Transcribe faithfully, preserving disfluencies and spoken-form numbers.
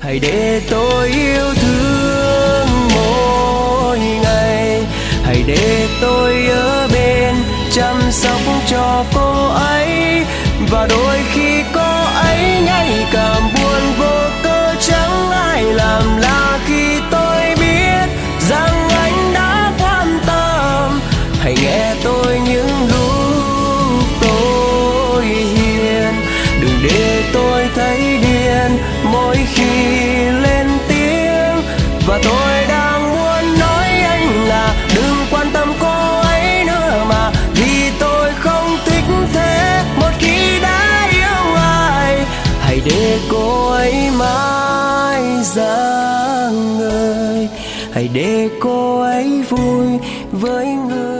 hãy để tôi yêu thương mỗi ngày, hãy để tôi ở bên chăm sóc cho cô ấy. Và đôi khi cô ấy nhạy cảm buồn vô cớ chẳng ai làm lạ khi tôi biết rằng anh đã quan tâm. Hãy nghe tôi những lúc tôi hiền, đừng để tôi thấy điên mỗi khi lên tiếng. Và tôi đang muốn nói anh là đừng quan tâm cô ấy nữa mà, vì tôi không thích thế một khi đã yêu ai. Hãy để cô ấy mãi rạng ngời, hãy để cô ấy vui với người